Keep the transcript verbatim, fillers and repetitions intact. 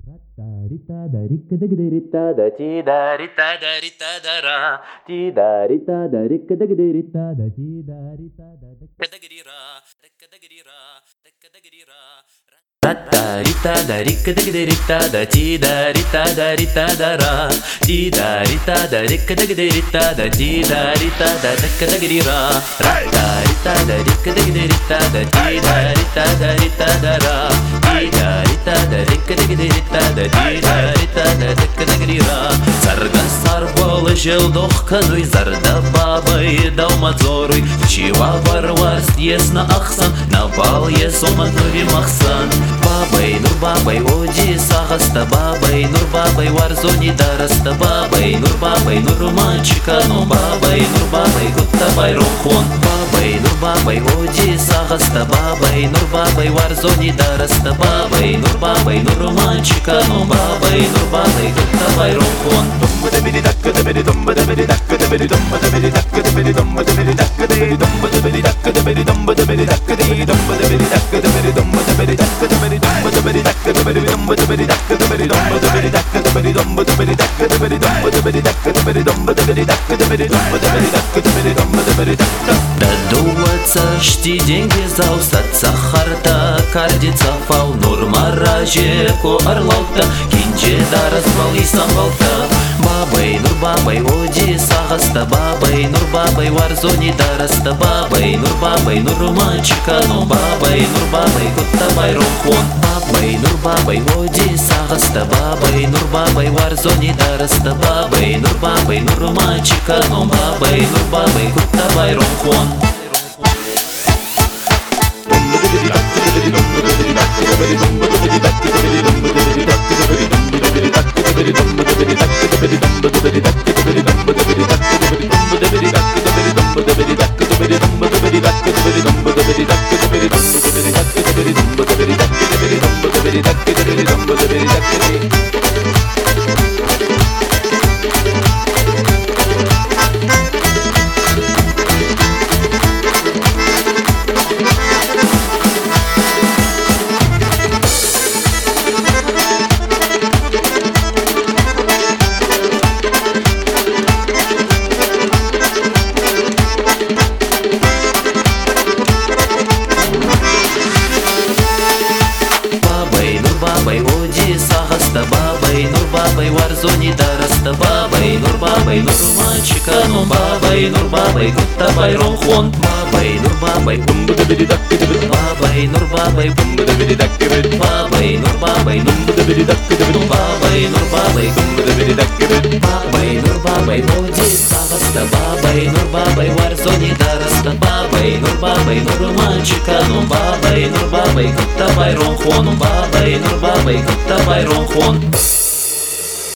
Рита да рика да гда рита да ти да рита да рита да ра ти да рита да рика да гда рита да ти да рита да рика да гри ра рика да гри ра рика да гри ра Рита рита да рика да гда рита да ти да рита да рита да ра ти да рита да рика да гда рита да ти да рита да рика да гри ра Рита рита да рика да гда рита да ти да рита да рита да ра ти да рита да рика да гда рита да ти да рита да рика да гри ра Зарга сарбол желдох кануй зарда бабай далмадзоруй чива варварст есна ахсан на бал есоматури махсан Бабай, нур бабай, оди сахаста бабай, нур бабай, варзони дараста бабай, нур бабай, нур мальчика, но бабай, нур бабай, гуттабай рохон Бабай, нур бабай, оди сахаста бабай, нур бабай, варзони дараста бабай, нур бабай, нур мальчика, но бабай, нур бабай, гуттабай рохон Думба да бери дакка да бери думба да бери дакка да бери думба да бери дакка да бери думба да бери дакка да бери думба да бери дакка да бери думба да бери дакка да бери думба да бери дакка да бери думба да бери дакка да бери Dumba da beri dakka da beri dumba da beri dakka da beri dumba da beri dakka da beri dumba da beri dakka da beri dumba da beri dakka da beri dumba da beri dakka da beri dumba da beri dakka da beri dumba da beri dakka Додуматься, шти деньги заустаться харта кардица фау нурма ражеко орлаута кинче да развал и самбалта Бабай, нур бабай, оди сахаста бабай, нур бабай, варзони дараста бабай, нур бабай, нур мальчика, но бабай, нур бабай, гуттабай рохон Бабай, нур бабай, оди сахаста бабай, нур бабай, варзони дараста бабай, нур бабай, нур мальчика, но бабай, нур бабай, гуттабай рохон Бабай, оди сахаста бабай, нур бабай, варзони дараста бабай, нур бабай, нур мальчика, но бабай, нур бабай, гуттабай рохон Бабай, нур бабай, бумба да бери дакка да бери Бабай, нур бабай, бумба да бери дакка да бери Бабай, нур бабай, бумба да бери дакка да бери Бабай, нур бабай, бумба да бери дакка да бери Бабай, нур бабай, оди сахаста бабай, нур бабай, варзони дараста бабай, нур бабай, нур мальчика, но бабай, нур бабай, гуттабай рохон Бабай, нур бабай, гуттабай рохон